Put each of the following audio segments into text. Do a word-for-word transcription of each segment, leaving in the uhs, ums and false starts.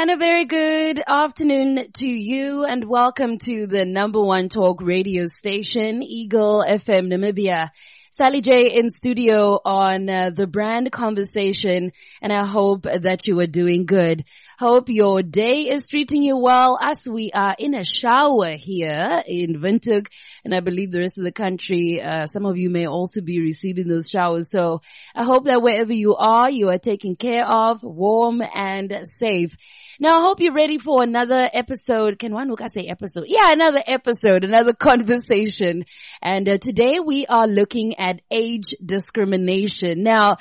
And a very good afternoon to you and welcome to the number one talk radio station, Eagle F M Namibia. Sally J in studio on uh, the brand conversation, and I hope that you are doing good. Hope your day is treating you well as we are in a shower here in Windhoek, and I believe the rest of the country, uh, some of you may also be receiving those showers. So I hope that wherever you are, you are taken care of, warm and safe. Now, I hope you're ready for another episode. Can one look, I say episode? Yeah, another episode, another conversation. And uh, today we are looking at age discrimination. Now,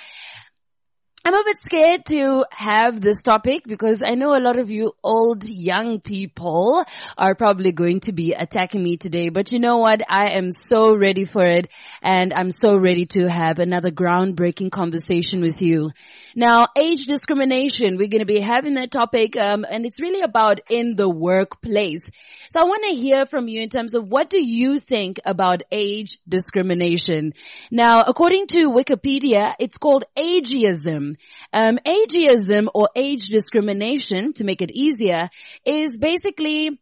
I'm a bit scared to have this topic because I know a lot of you old young people are probably going to be attacking me today. But you know what? I am so ready for it, and I'm so ready to have another groundbreaking conversation with you. Now, age discrimination, we're going to be having that topic, um, and it's really about in the workplace. So I want to hear from you in terms of what do you think about age discrimination? Now, according to Wikipedia, it's called ageism. Um, ageism or age discrimination, to make it easier, is basically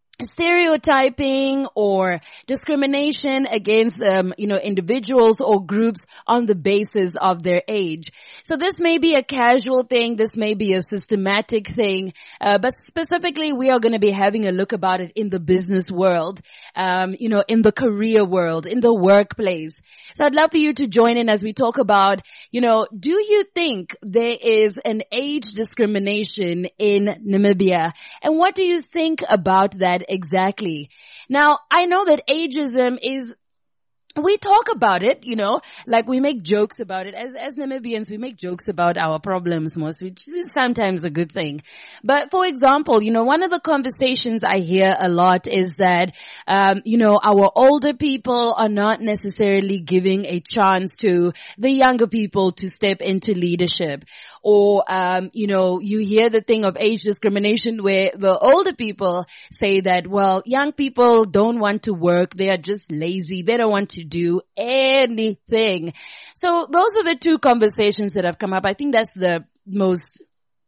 stereotyping or discrimination against, um, you know, individuals or groups on the basis of their age. So this may be a casual thing. This may be a systematic thing. Uh, but specifically, we are going to be having a look about it in the business world, um, you know, in the career world, in the workplace. So I'd love for you to join in as we talk about, you know, do you think there is an age discrimination in Namibia? And what do you think about that exactly? Now, I know that ageism is, we talk about it, you know, like we make jokes about it. As, as Namibians, we make jokes about our problems most, which is sometimes a good thing. But for example, you know, one of the conversations I hear a lot is that, um, you know, our older people are not necessarily giving a chance to the younger people to step into leadership. Or, um, you know, you hear the thing of age discrimination where the older people say that, well, young people don't want to work. They are just lazy. They don't want to do anything. So those are the two conversations that have come up. I think that's the most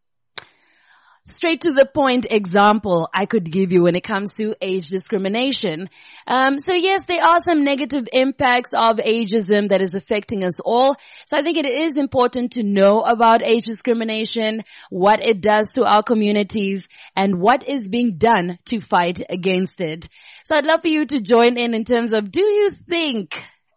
straight to the point example I could give you when it comes to age discrimination. Um, so yes, there are some negative impacts of ageism that is affecting us all. So I think it is important to know about age discrimination, what it does to our communities, and what is being done to fight against it. So I'd love for you to join in in terms of, do you think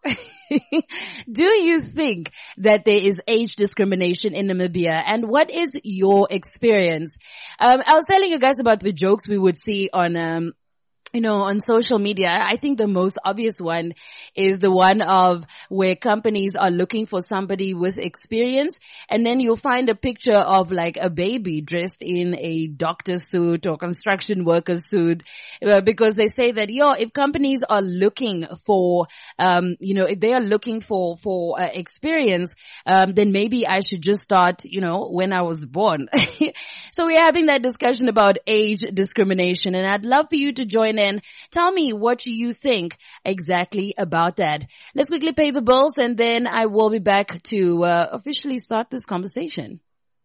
Do you think that there is age discrimination in Namibia, and what is your experience? Um, I was telling you guys about the jokes we would see on, um, you know, on social media. I think the most obvious one is the one of where companies are looking for somebody with experience, and then you'll find a picture of like a baby dressed in a doctor suit or construction worker suit, uh, because they say that, yo, if companies are looking for, um, you know, if they are looking for, for uh, experience, um, then maybe I should just start, you know, when I was born. So we're having that discussion about age discrimination, and I'd love for you to join in. Tell me what you think exactly about that. Let's quickly pay the bills, and then I will be back to uh, officially start this conversation.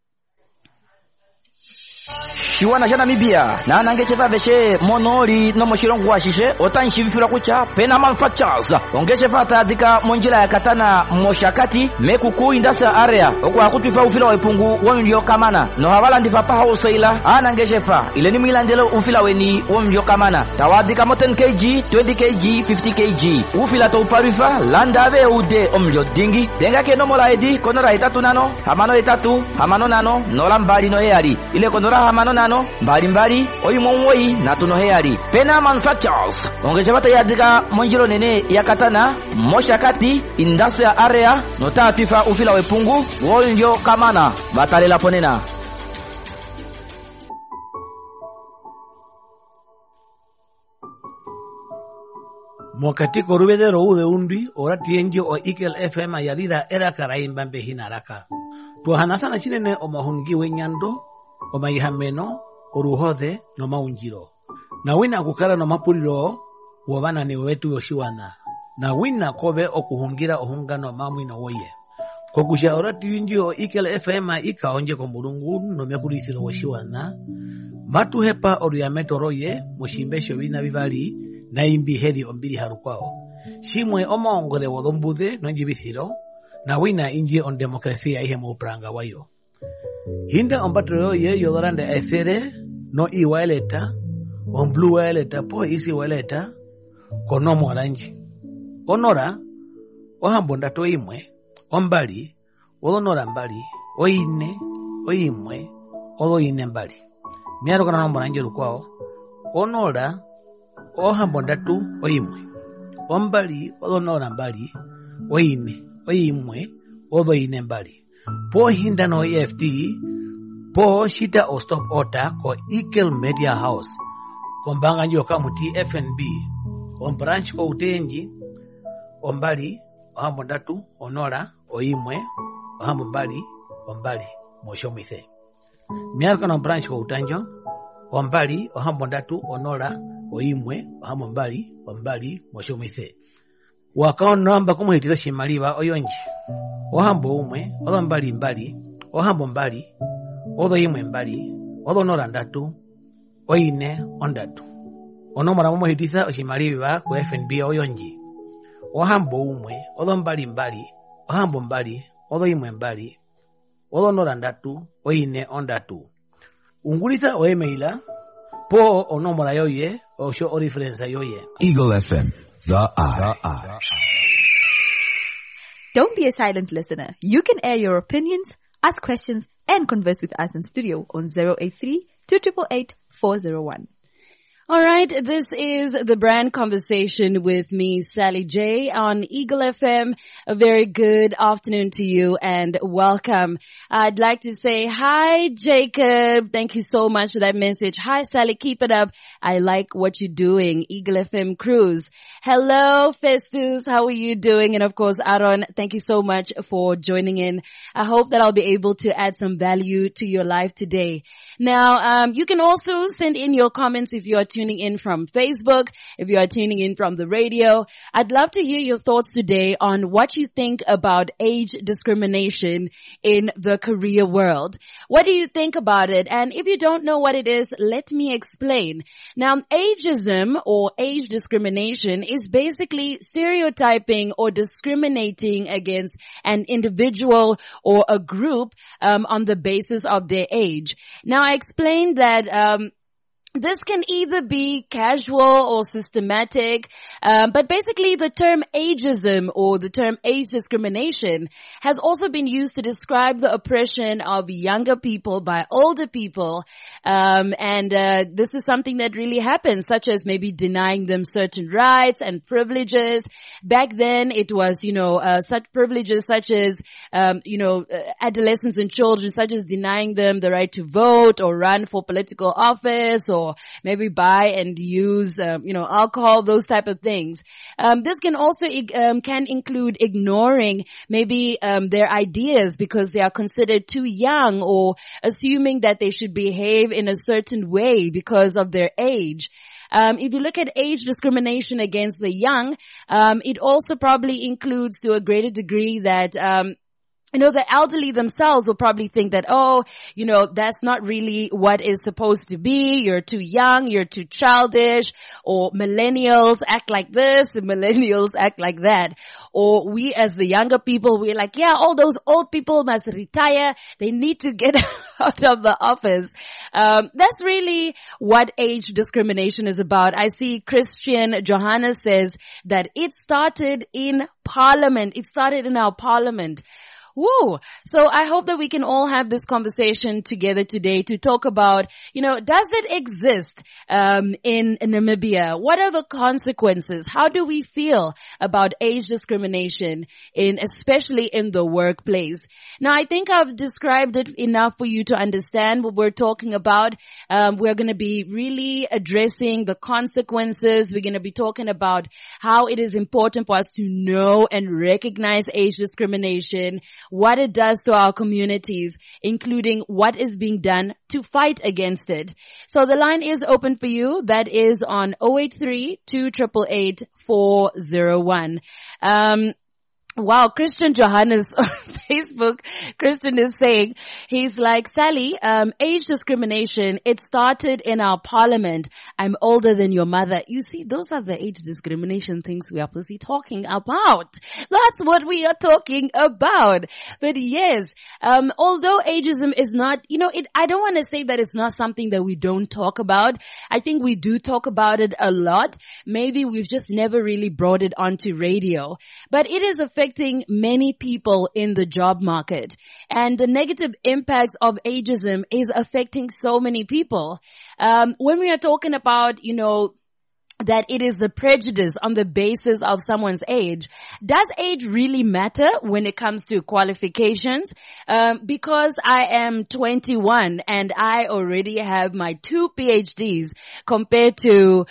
Shiwana jana Namibia na nangecheva veshe monoli no moshilongo washishe otanshivifira kucha pena manufactures ongecheva tadika monjila ya katana moshakati mekuku industria area okwa kutwifa ufila wepungu wonjo kamana no havala ndifa pa hausaila anangechefa ile ni milandelo ufila weni wonjo kamana tawadika moten kg twenty kg fifty kg ufila to parifa landave ude omjo dingi denga ke no mola edi konora itatu nano hamano itatu hamano nano nolambali no yari ile konora hamano nano mbali mbali oyumwoi na tuno heari pena manufactures ongechapata yadika monjiro nene yakatana moshakati industria area nota pifa ufila wepungu wolnjo kamana batalela ponena. Mwakatiko rubedero ude undi orati enjo o Eagle F M ayalida era karaimba mbehina raka tuhanasana chinene o mahungi wenyando o maihameno oruhothe no maunjiro na wina kukara no mapuliro wabana ni wetu yoshiwana na wina kobe okuhungira ohungano mamwi no woye Kokusha orati windio Eagle F M ika onje ko mulungu no mekulisiro washiwana. Matu hepa oriameto roye mushimbesho bina bibali na imbi hedi ombili harukwao. Shimwe omongole wodhombudhe no njibisiro na wina inji on demokrasia ihe mupranga wayo. Hinda ombato roye yodorande efere no iwaeleta on blue waeleta po isi waeleta konomo orange. Onora ohambonda to imwe ombali odonora mbali oine oimwe odoine mbali. Miaro kana nombo nanjeru kwao onora ohambonda tu oimwe ombali odonora mbali oine oimwe odoine mbali. Po hinda no E F T po shita o stop ota ko Eagle Media House kombanga njo kamuti F N B on branch ko utenji ombali ohambonda tu onora oimwe ohambo mbali ombali moshomithe. Miaro kana branch ko utanjo ombali ohambo ndatu onora oimwe ohambo mbali ombali moshomithe. Wakao namba kumuhitiro shimaliba oyonji ohambo umwe odo mbali mbali ohambo mbali odo imwe mbali odo nora ndatu oine ondatu. Onomora mumuhitisa oshimaliba ku F N B oyonji ohambo umwe odo mbali mbali ohambo mbali odo imwe mbali odo nora ndatu oine ondatu. Ungulisa o emaila po onomora yoye o show o reference yoye. Eagle F M, the eye. The eye. Don't be a silent listener. You can air your opinions, ask questions, and converse with us in studio on zero eight three, two eight eight, four zero one. All right, this is the brand conversation with me, Sally J, on Eagle F M. A very good afternoon to you and welcome. I'd like to say hi, Jacob. Thank you so much for that message. Hi, Sally. Keep it up. I like what you're doing. Eagle F M Cruise. Hello, Festus. How are you doing? And of course, Aaron, thank you so much for joining in. I hope that I'll be able to add some value to your life today. Now, um, you can also send in your comments if you are tuning in from Facebook, if you are tuning in from the radio. I'd love to hear your thoughts today on what you think about age discrimination in the career world. What do you think about it? And if you don't know what it is, let me explain. Now, ageism or age discrimination is basically stereotyping or discriminating against an individual or a group um, on the basis of their age. Now, I explained that um this can either be casual or systematic, um, but basically the term ageism or the term age discrimination has also been used to describe the oppression of younger people by older people, um, and uh, this is something that really happens, such as maybe denying them certain rights and privileges. Back then, it was, you know, uh, such privileges such as, um, you know, adolescents and children, such as denying them the right to vote or run for political office or or maybe buy and use, um, you know, alcohol, those type of things. Um, this can also, um, can include ignoring maybe, um, their ideas because they are considered too young or assuming that they should behave in a certain way because of their age. Um, if you look at age discrimination against the young, um, it also probably includes to a greater degree that, um, you know, the elderly themselves will probably think that, oh, you know, that's not really what is supposed to be. You're too young. You're too childish. Or millennials act like this and millennials act like that. Or we as the younger people, we're like, yeah, all those old people must retire. They need to get out of the office. Um, that's really what age discrimination is about. I see Christian Johanna says that it started in Parliament. It started in our Parliament. Woo! So I hope that we can all have this conversation together today to talk about, you know, does it exist um, in, in Namibia? What are the consequences? How do we feel about age discrimination in, especially in the workplace? Now, I think I've described it enough for you to understand what we're talking about. Um, we're going to be really addressing the consequences. We're going to be talking about how it is important for us to know and recognize age discrimination, what it does to our communities, including what is being done to fight against it. So the line is open for you. That is on zero eight three, two eight eight, four zero one. Um, Wow, Christian Johannes on Facebook, Christian is saying, he's like, Sally, um, age discrimination, it started in our parliament. I'm older than your mother. You see, those are the age discrimination things we are busy talking about. That's what we are talking about. But yes, um, although ageism is not, you know, it, I don't want to say that it's not something that we don't talk about. I think we do talk about it a lot. Maybe we've just never really brought it onto radio, but it is affecting many people in the job market, and the negative impacts of ageism is affecting so many people. Um, when we are talking about, you know, that it is the prejudice on the basis of someone's age. Does age really matter when it comes to qualifications? Um, because I am twenty-one and I already have my two P H Ds compared to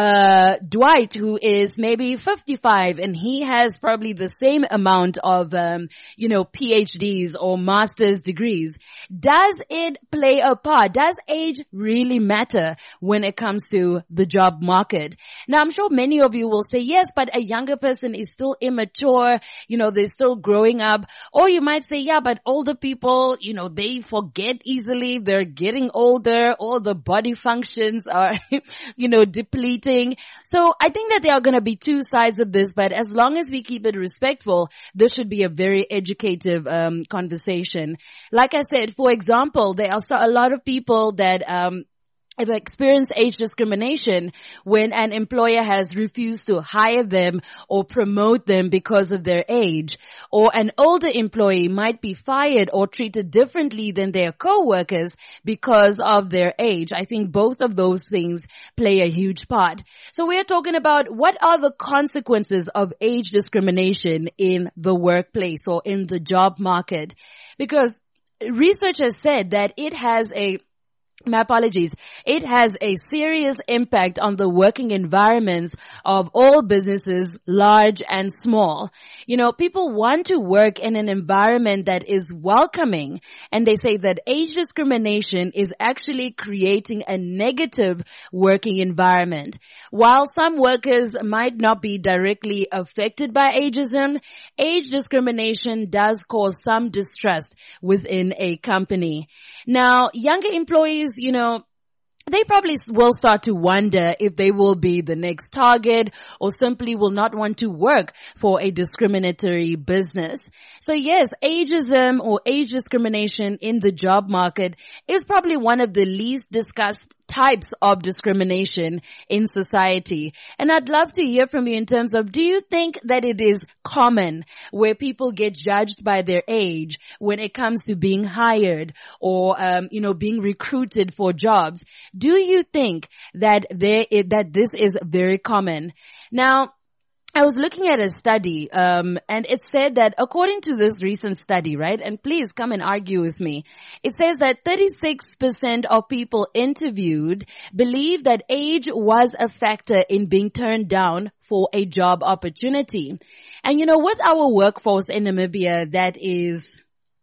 uh Dwight, who is maybe fifty-five, and he has probably the same amount of um you know P H Ds or master's degrees. Does it play a part? Does age really matter when it comes to the job market? Now, I'm sure many of you will say, yes, but a younger person is still immature, you know, they're still growing up. Or you might say, yeah, but older people, you know, they forget easily, they're getting older, all the body functions are, you know, depleting. So I think that there are going to be two sides of this, but as long as we keep it respectful, this should be a very educative um conversation. Like I said, for example, there are so, a lot of people that um have experienced age discrimination when an employer has refused to hire them or promote them because of their age, or an older employee might be fired or treated differently than their co-workers because of their age. I think both of those things play a huge part. So we are talking about what are the consequences of age discrimination in the workplace or in the job market, because research has said that it has a My apologies. It has a serious impact on the working environments of all businesses, large and small. You know, people want to work in an environment that is welcoming, and they say that age discrimination is actually creating a negative working environment. While some workers might not be directly affected by ageism, age discrimination does cause some distrust within a company. Now, younger employees, you know, they probably will start to wonder if they will be the next target or simply will not want to work for a discriminatory business. So yes, ageism or age discrimination in the job market is probably one of the least discussed types of discrimination in society. And I'd love to hear from you in terms of, do you think that it is common where people get judged by their age when it comes to being hired or, um, you know, being recruited for jobs? Do you think that there is, that this is very common? Now, I was looking at a study, um, and it said that according to this recent study, right, and please come and argue with me, it says that thirty-six percent of people interviewed believe that age was a factor in being turned down for a job opportunity. And you know, with our workforce in Namibia that is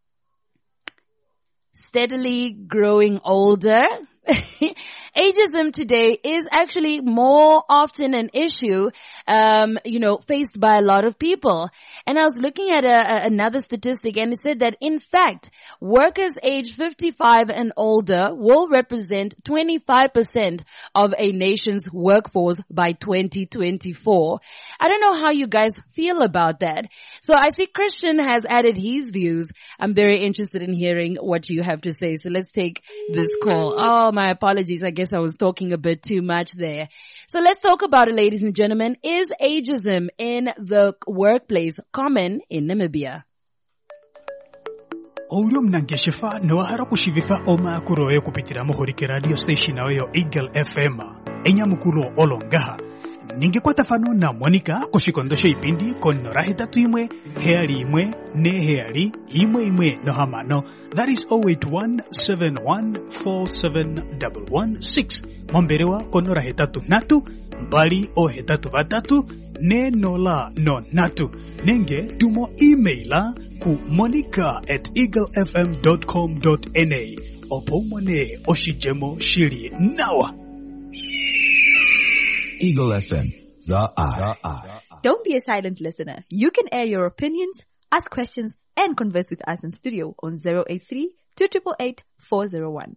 steadily growing older, ageism today is actually more often an issue, um, you know, faced by a lot of people. And I was looking at a, a, another statistic, and it said that in fact, workers aged fifty-five and older will represent twenty-five percent of a nation's workforce by twenty twenty-four. I don't know how you guys feel about that. So I see Christian has added his views. I'm very interested in hearing what you have to say. So let's take this call. Oh, my apologies. I guess I was talking a bit too much there. So let's talk about it, ladies and gentlemen. Is ageism in the workplace common in Namibia? Oulio mnangeshifa noahara kushivifa oma kuroe kupitira mohorike radio station ayo Eagle F M. Enya mukuro olongaha. Ningekwata fano na Monica kushikondosha ipindi konora hetatu imwe, heari imwe, ne heari, imwe imwe no hamano. That is zero eight one seven one four seven one one six. Momberewa konora hetatu natu, mbali o hetatu vatatu, ne nola no natu. Nenge tumo emaila ku monica at eaglefm dot com dot na. Opomone oshijemo shiri nawa. Eagle F M, the eye. Don't be a silent listener. You can air your opinions, ask questions, and converse with us in studio on zero eight three, two eight eight, four zero one.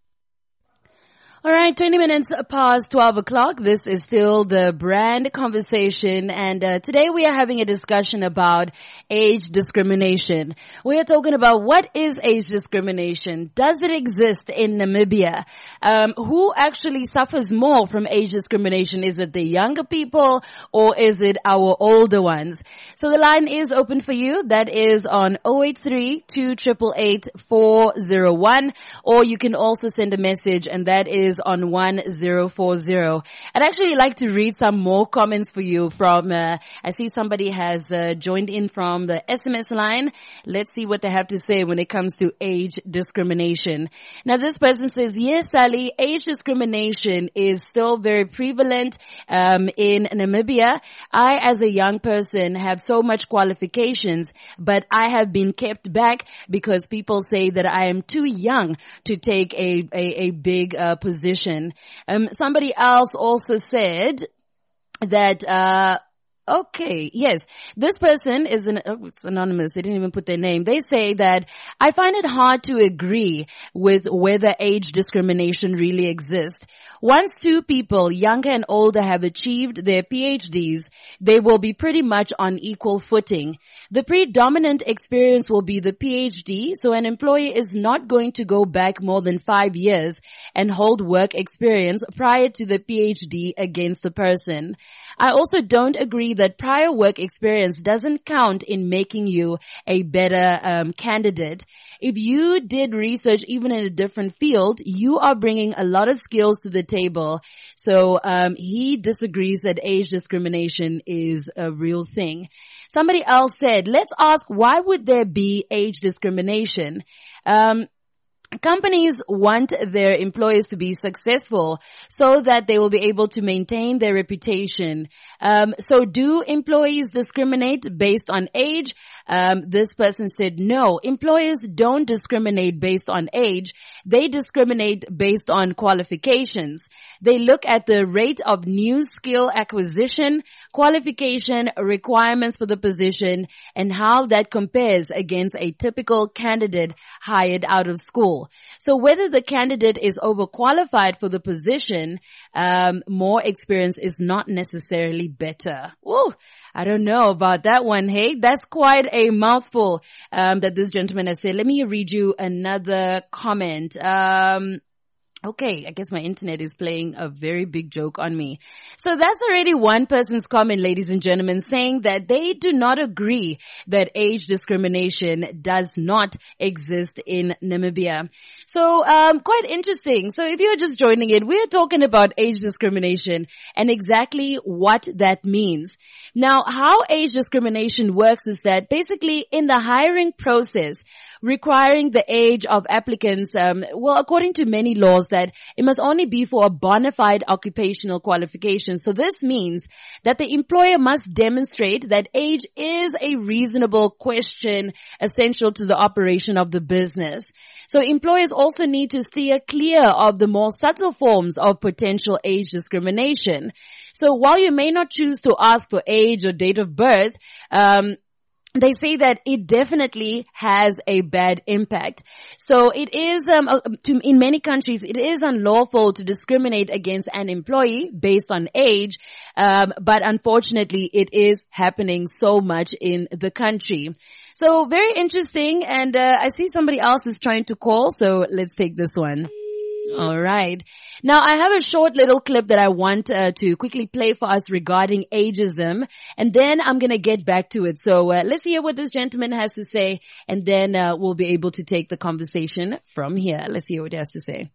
All right, twenty minutes past twelve o'clock. This is still the brand conversation, and uh, today we are having a discussion about age discrimination. We are talking about what is age discrimination? Does it exist in Namibia? Um, who actually suffers more from age discrimination? Is it the younger people or is it our older ones? So the line is open for you. That is on zero eight three, two eight eight, four zero one, or you can also send a message, and that is on one zero four zero. I'd actually like to read some more comments for you from, uh, I see somebody has uh, joined in from the S M S line. Let's see what they have to say when it comes to age discrimination. Now this person says, yes, Sally, age discrimination is still very prevalent um, in Namibia. I, as a young person, have so much qualifications, but I have been kept back because people say that I am too young to take a, a, a big uh, position. Um, somebody else also said that, uh, okay, yes, this person is an, oh, it's anonymous. They didn't even put their name. They say that I find it hard to agree with whether age discrimination really exists. Once two people, younger and older, have achieved their P H Ds, they will be pretty much on equal footing. The predominant experience will be the P H D, so an employee is not going to go back more than five years and hold work experience prior to the P H D against the person. I also don't agree that prior work experience doesn't count in making you a better um, candidate. If you did research even in a different field, you are bringing a lot of skills to the table. So um, he disagrees that age discrimination is a real thing. Somebody else said, let's ask, why would there be age discrimination? Um, Companies want their employees to be successful so that they will be able to maintain their reputation. Um, so do employees discriminate based on age? Um, this person said, no, employers don't discriminate based on age. They discriminate based on qualifications. They look at the rate of new skill acquisition, qualification, requirements for the position, and how that compares against a typical candidate hired out of school. So whether the candidate is overqualified for the position, um, more experience is not necessarily better. Whoa. I don't know about that one. Hey, that's quite a mouthful, um, that this gentleman has said. Let me read you another comment. Um, Okay, I guess my internet is playing a very big joke on me. So that's already one person's comment, ladies and gentlemen, saying that they do not agree that age discrimination does not exist in Namibia. So, um, quite interesting. So if you're just joining in, we're talking about age discrimination and exactly what that means. Now, how age discrimination works is that basically in the hiring process, requiring the age of applicants, um, well, according to many laws, that it must only be for a bona fide occupational qualification. So this means that the employer must demonstrate that age is a reasonable question essential to the operation of the business. So employers also need to steer clear of the more subtle forms of potential age discrimination. So while you may not choose to ask for age or date of birth, um, they say that it definitely has a bad impact. So it is, um, to, in many countries, it is unlawful to discriminate against an employee based on age, um, but unfortunately it is happening so much in the country. So very interesting, and uh, I see somebody else is trying to call, so let's take this one. All right. Now, I have a short little clip that I want uh, to quickly play for us regarding ageism, and then I'm going to get back to it. So uh, let's hear what this gentleman has to say, and then uh, we'll be able to take the conversation from here. Let's hear what he has to say.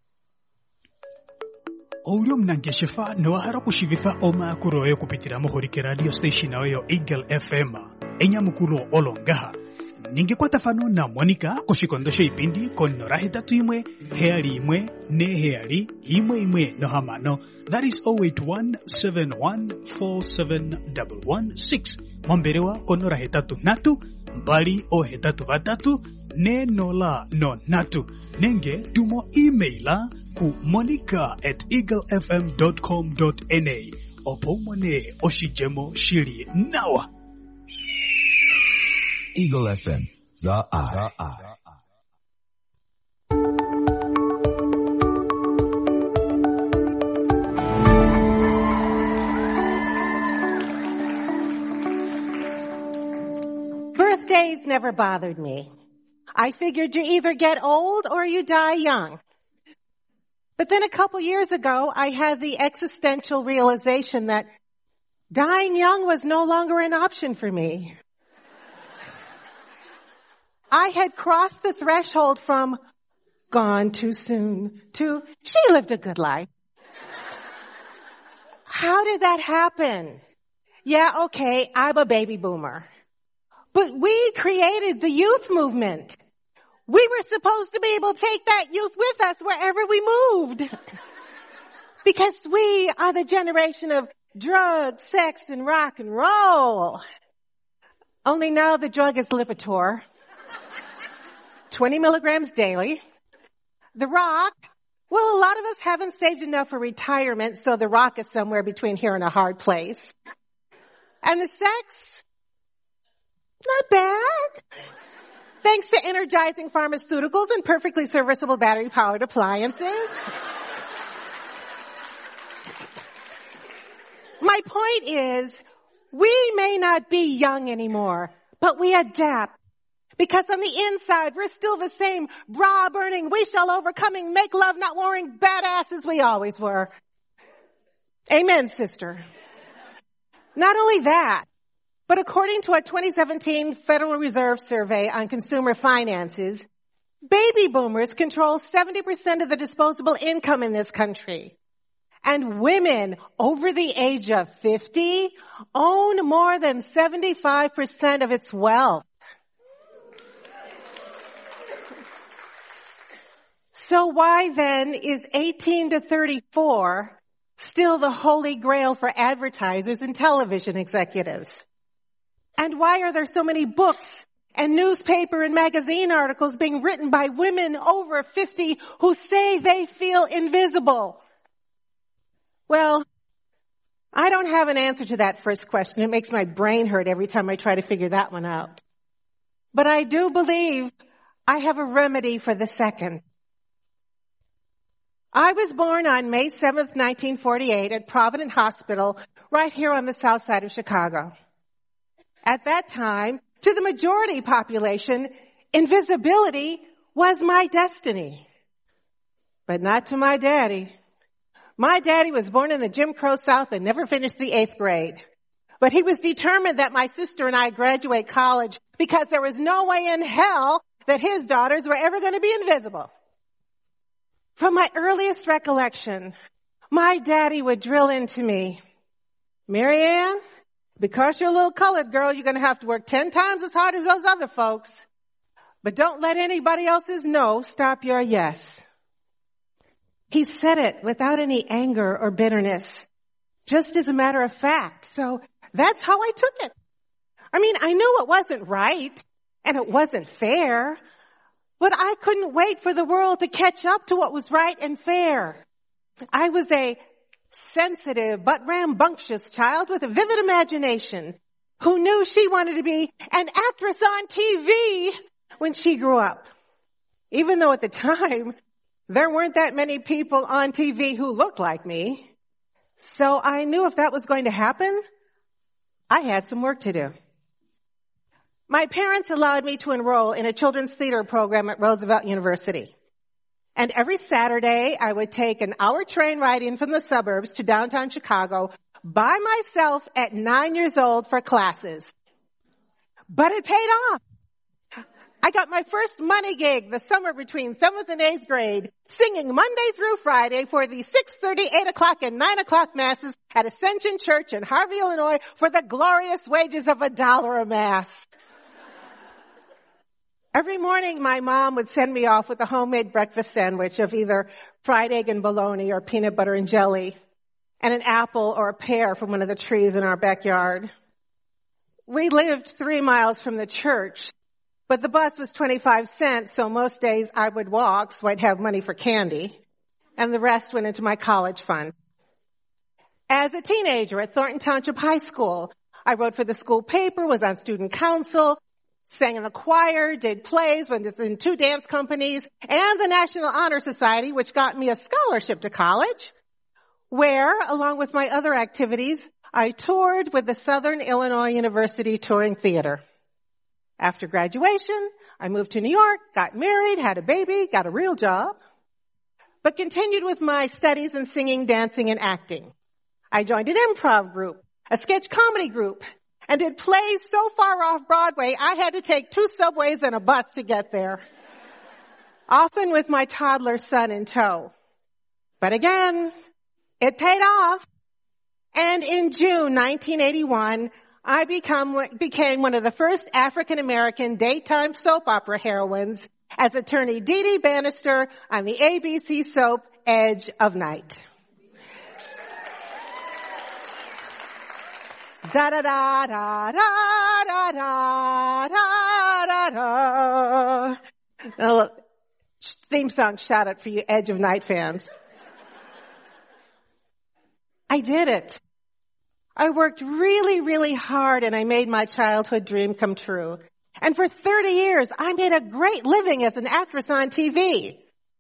Oulio mnangeshifa noahara kushivifa oma kuroe kupitira mohorike radio station ayo Eagle F M. Enya mukuro olongaha. Ningekwata fano na Monica koshikondosho ipindi konora hetatu imwe, heali imwe, ne heali, imwe imwe no hamano. That is zero eight one, seven one four seven one one six. Momberewa konora hetatu natu, mbali o hetatu vatatu, ne nola no natu. Nenge tumo emaila ku monica at eaglefm dot com dot n a. opomone oshijemo shiri nawa. Eagle F M, the eye. The eye. Birthdays never bothered me. I figured you either get old or you die young. But then a couple years ago, I had the existential realization that dying young was no longer an option for me. I had crossed the threshold from gone too soon to she lived a good life. How did that happen? Yeah, okay, I'm a baby boomer. But we created the youth movement. We were supposed to be able to take that youth with us wherever we moved. Because we are the generation of drugs, sex, and rock and roll. Only now the drug is Lipitor. twenty milligrams daily. The rock, well, a lot of us haven't saved enough for retirement, so the rock is somewhere between here and a hard place. And the sex, not bad. Thanks to energizing pharmaceuticals and perfectly serviceable battery-powered appliances. My point is, we may not be young anymore, but we adapt. Because on the inside, we're still the same bra-burning, we shall overcoming, make love not warring badasses we always were. Amen, sister. Not only that, but according to a twenty seventeen Federal Reserve survey on consumer finances, baby boomers control seventy percent of the disposable income in this country. And women over the age of fifty own more than seventy-five percent of its wealth. So why then is eighteen to thirty-four still the holy grail for advertisers and television executives? And why are there so many books and newspaper and magazine articles being written by women over fifty who say they feel invisible? Well, I don't have an answer to that first question. It makes my brain hurt every time I try to figure that one out. But I do believe I have a remedy for the second. I was born on May seventh, nineteen forty-eight at Providence Hospital right here on the south side of Chicago. At that time, to the majority population, invisibility was my destiny. But not to my daddy. My daddy was born in the Jim Crow South and never finished the eighth grade. But he was determined that my sister and I graduate college because there was no way in hell that his daughters were ever going to be invisible. From my earliest recollection, my daddy would drill into me, Marianne, because you're a little colored girl, you're going to have to work ten times as hard as those other folks. But don't let anybody else's no stop your yes. He said it without any anger or bitterness, just as a matter of fact. So that's how I took it. I mean, I knew it wasn't right and it wasn't fair, but I couldn't wait for the world to catch up to what was right and fair. I was a sensitive but rambunctious child with a vivid imagination who knew she wanted to be an actress on T V when she grew up. Even though at the time, there weren't that many people on T V who looked like me. So I knew if that was going to happen, I had some work to do. My parents allowed me to enroll in a children's theater program at Roosevelt University. And every Saturday, I would take an hour train ride in from the suburbs to downtown Chicago by myself at nine years old for classes. But it paid off. I got my first money gig the summer between seventh and eighth grade, singing Monday through Friday for the six thirty, eight o'clock, and nine o'clock masses at Ascension Church in Harvey, Illinois for the glorious wages of a dollar a mass. Every morning, my mom would send me off with a homemade breakfast sandwich of either fried egg and bologna or peanut butter and jelly, and an apple or a pear from one of the trees in our backyard. We lived three miles from the church, but the bus was twenty-five cents, so most days I would walk so I'd have money for candy, and the rest went into my college fund. As a teenager at Thornton Township High School, I wrote for the school paper, was on student council, sang in the choir, did plays, was in two dance companies, and the National Honor Society, which got me a scholarship to college, where, along with my other activities, I toured with the Southern Illinois University Touring Theater. After graduation, I moved to New York, got married, had a baby, got a real job, but continued with my studies in singing, dancing, and acting. I joined an improv group, a sketch comedy group, and did plays so far off Broadway, I had to take two subways and a bus to get there, often with my toddler son in tow. But again, it paid off. And in June nineteen eighty-one, I become, became one of the first African-American daytime soap opera heroines as attorney Dee Dee Bannister on the A B C soap Edge of Night. Da da da da da da da da da da. Theme song shout out for you Edge of Night fans. I did it. I worked really, really hard and I made my childhood dream come true. And for thirty years, I made a great living as an actress on T V.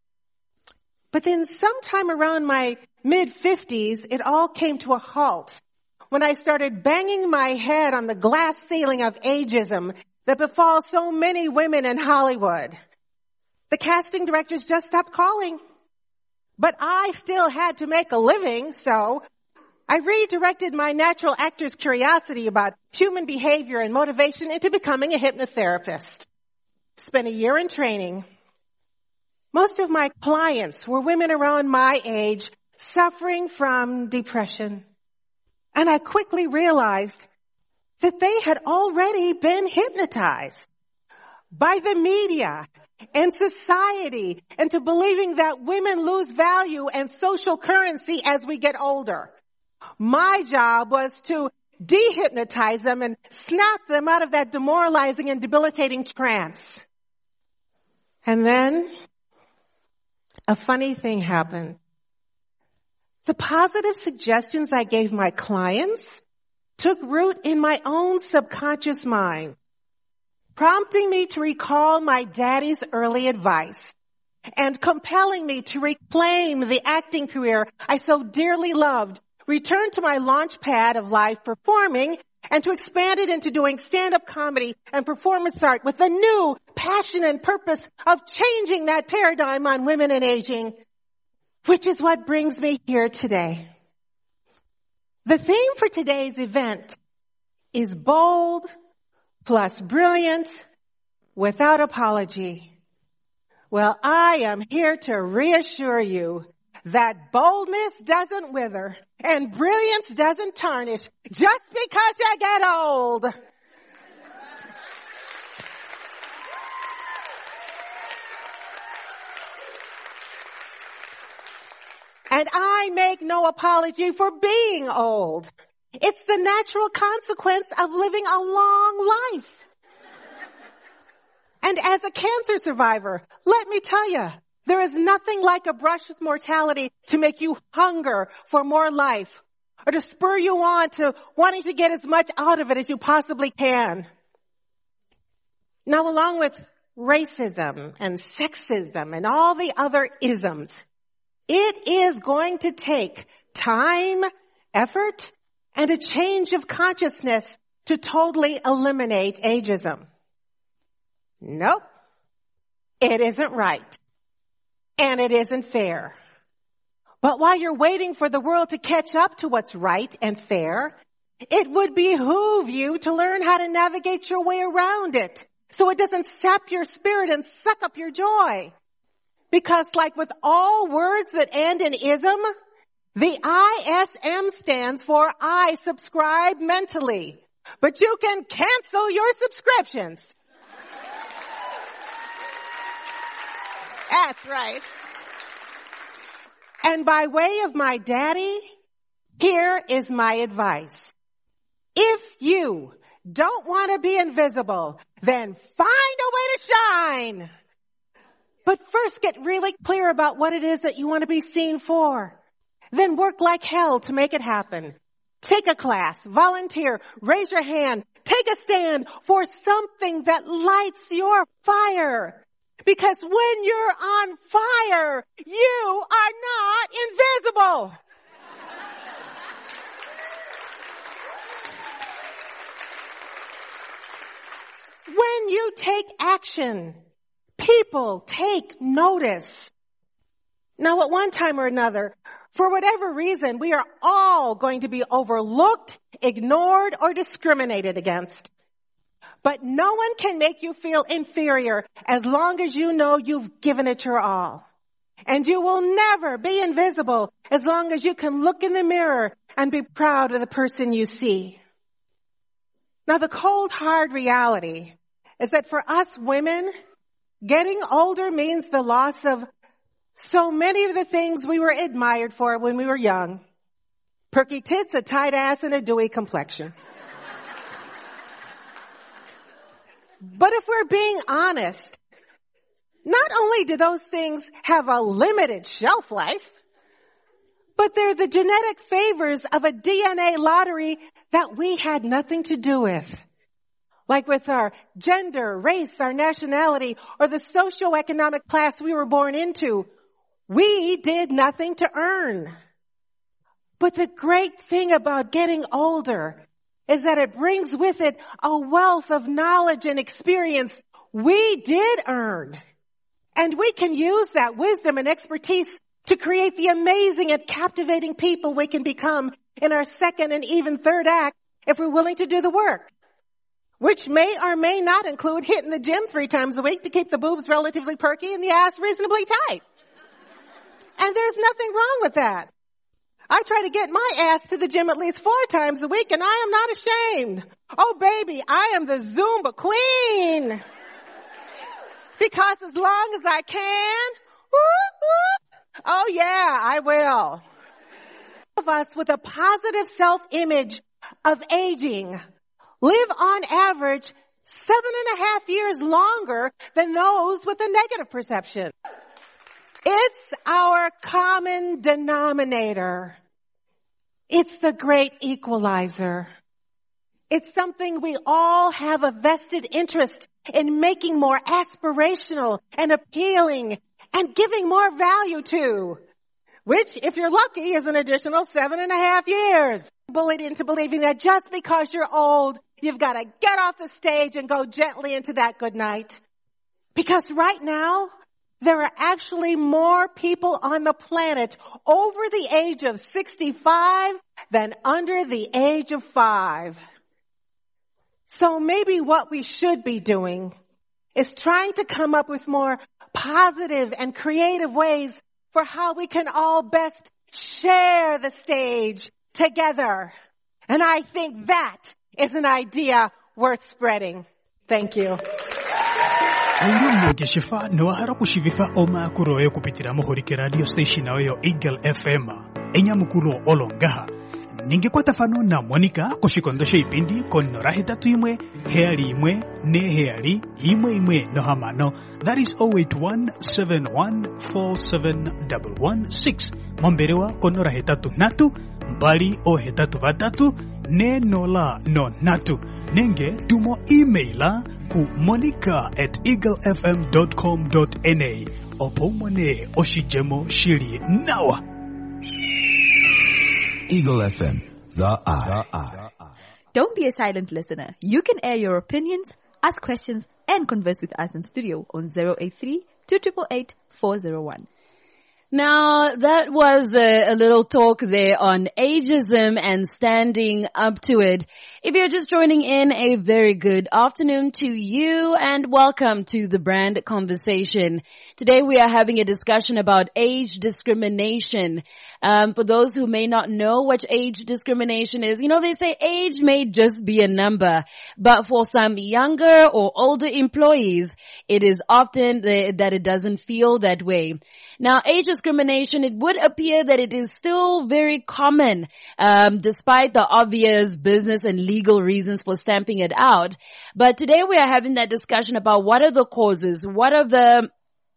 But then sometime around my mid-fifties, it all came to a halt when I started banging my head on the glass ceiling of ageism that befalls so many women in Hollywood. The casting directors just stopped calling. But I still had to make a living, so I redirected my natural actor's curiosity about human behavior and motivation into becoming a hypnotherapist. Spent a year in training. Most of my clients were women around my age suffering from depression. And I quickly realized that they had already been hypnotized by the media and society into believing that women lose value and social currency as we get older. My job was to dehypnotize them and snap them out of that demoralizing and debilitating trance. And then a funny thing happened. The positive suggestions I gave my clients took root in my own subconscious mind, prompting me to recall my daddy's early advice and compelling me to reclaim the acting career I so dearly loved, return to my launch pad of live performing, and to expand it into doing stand-up comedy and performance art with a new passion and purpose of changing that paradigm on women and aging, which is what brings me here today. The theme for today's event is bold plus brilliant without apology. Well, I am here to reassure you that boldness doesn't wither and brilliance doesn't tarnish just because you get old. And I make no apology for being old. It's the natural consequence of living a long life. And as a cancer survivor, let me tell you, there is nothing like a brush with mortality to make you hunger for more life or to spur you on to wanting to get as much out of it as you possibly can. Now, along with racism and sexism and all the other isms, it is going to take time, effort, and a change of consciousness to totally eliminate ageism. Nope. It isn't right. And it isn't fair. But while you're waiting for the world to catch up to what's right and fair, it would behoove you to learn how to navigate your way around it so it doesn't sap your spirit and suck up your joy. Because like with all words that end in ism, the I S M stands for I subscribe mentally. But you can cancel your subscriptions. That's right. And by way of my daddy, here is my advice. If you don't want to be invisible, then find a way to shine. But first get really clear about what it is that you want to be seen for. then work like hell to make it happen. Take a class, volunteer, raise your hand, take a stand for something that lights your fire. Because when you're on fire, you are not invisible. When you take action, people take notice. Now, at one time or another, for whatever reason, we are all going to be overlooked, ignored, or discriminated against. But no one can make you feel inferior as long as you know you've given it your all. And you will never be invisible as long as you can look in the mirror and be proud of the person you see. Now, the cold, hard reality is that for us women, getting older means the loss of so many of the things we were admired for when we were young. Perky tits, a tight ass, and a dewy complexion. But if we're being honest, not only do those things have a limited shelf life, but they're the genetic favors of a D N A lottery that we had nothing to do with. Like with our gender, race, our nationality, or the socioeconomic class we were born into. We did nothing to earn. But the great thing about getting older is that it brings with it a wealth of knowledge and experience we did earn. And we can use that wisdom and expertise to create the amazing and captivating people we can become in our second and even third act if we're willing to do the work. Which may or may not include hitting the gym three times a week to keep the boobs relatively perky and the ass reasonably tight. And there's nothing wrong with that. I try to get my ass to the gym at least four times a week, and I am not ashamed. Oh, baby, I am the Zumba queen. Because as long as I can, whoop, whoop, oh yeah, I will. Of us with a positive self-image of aging live on average seven and a half years longer than those with a negative perception. It's our common denominator. It's the great equalizer. It's something we all have a vested interest in making more aspirational and appealing and giving more value to, which, if you're lucky, is an additional seven and a half years. Bullied into believing that just because you're old, you've got to get off the stage and go gently into that good night. Because right now, there are actually more people on the planet over the age of sixty-five than under the age of five. So maybe what we should be doing is trying to come up with more positive and creative ways for how we can all best share the stage together. And I think that is an idea worth spreading. Thank you. Auru mugeshifa noahara kushivifa oma kuroyo kupitira mohorike radio station ayo Eagle F M enya mukuro olongaha ningekwata fano na Monica koshikondoshe ipindi kono rahita tuimwe heali imwe ne heali imwe imwe no hamano. That is zero eight one seven one four seven one one six. Momberewa kono rahita tu natu mbali o hetatu vatatu ne nola no natu nenge tumo emaila ku monica at eaglefm dot com dot na opomone oshijemo shiri nawa. Eagle F M, the eye. Don't be a silent listener. You can air your opinions, ask questions, and converse with us in studio on zero eight three, two eight eight, four zero one. Now, that was a, a little talk there on ageism and standing up to it. If you're just joining in, a very good afternoon to you and welcome to the Brand Conversation. Today we are having a discussion about age discrimination. Um, for those who may not know what age discrimination is, you know, they say age may just be a number, but for some younger or older employees, it is often the, that it doesn't feel that way. Now, age discrimination, it would appear that it is still very common, um, despite the obvious business and legal reasons for stamping it out. But today we are having that discussion about what are the causes, what are the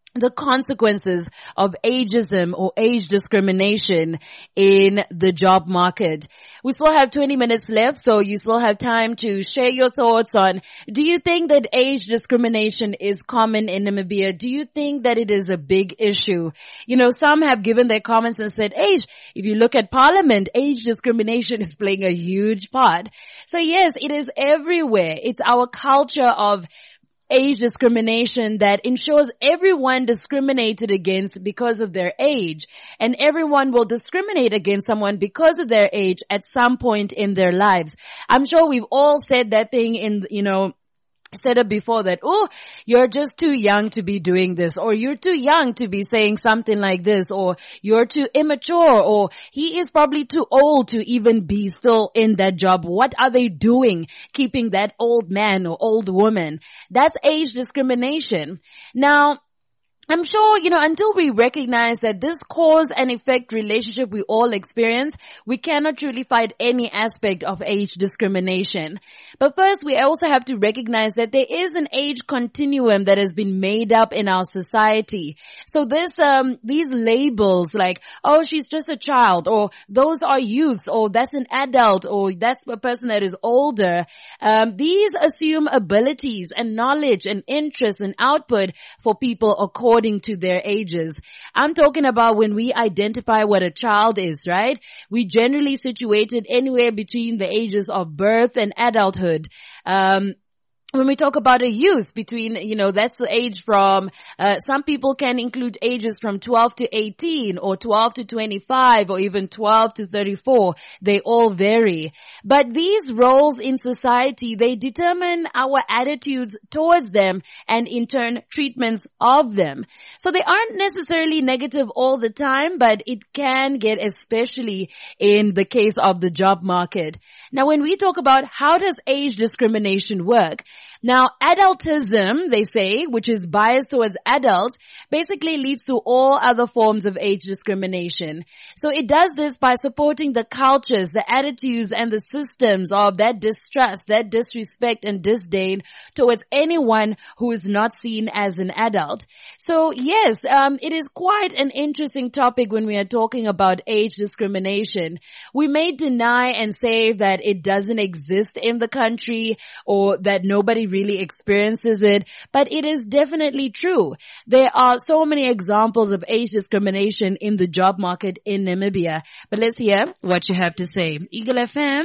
the consequences of ageism or age discrimination in the job market. We still have twenty minutes left, so you still have time to share your thoughts on, do you think that age discrimination is common in Namibia? Do you think that it is a big issue? You know, some have given their comments and said, age, if you look at parliament, age discrimination is playing a huge part. So yes, it is everywhere. It's our culture of age discrimination that ensures everyone discriminated against because of their age, and everyone will discriminate against someone because of their age at some point in their lives. I'm sure we've all said that thing in, you know, said it before that, oh, you're just too young to be doing this, or you're too young to be saying something like this, or you're too immature, or he is probably too old to even be still in that job. What are they doing keeping that old man or old woman? That's age discrimination. Now, I'm sure, you know, until we recognize that this cause and effect relationship we all experience, we cannot truly fight any aspect of age discrimination. But first, we also have to recognize that there is an age continuum that has been made up in our society. So this, um, these labels like, oh, she's just a child, or those are youths, or that's an adult, or that's a person that is older. Um, these assume abilities and knowledge and interest and output for people according to their ages. I'm talking about when we identify what a child is, right? We generally situated anywhere between the ages of birth and adulthood. Um, When we talk about a youth, between, you know, that's the age from, uh, some people can include ages from twelve to eighteen, or twelve to twenty-five, or even twelve to thirty-four. They all vary. But these roles in society, they determine our attitudes towards them, and in turn, treatments of them. So they aren't necessarily negative all the time, but it can get, especially in the case of the job market. Now, when we talk about how does age discrimination work, now, adultism, they say, which is biased towards adults, basically leads to all other forms of age discrimination. So it does this by supporting the cultures, the attitudes, and the systems of that distrust, that disrespect and disdain towards anyone who is not seen as an adult. So yes, um, it is quite an interesting topic when we are talking about age discrimination. We may deny and say that it doesn't exist in the country, or that nobody really experiences it, but it is definitely true. There are so many examples of age discrimination in the job market in Namibia. But let's hear what you have to say. Eagle F M?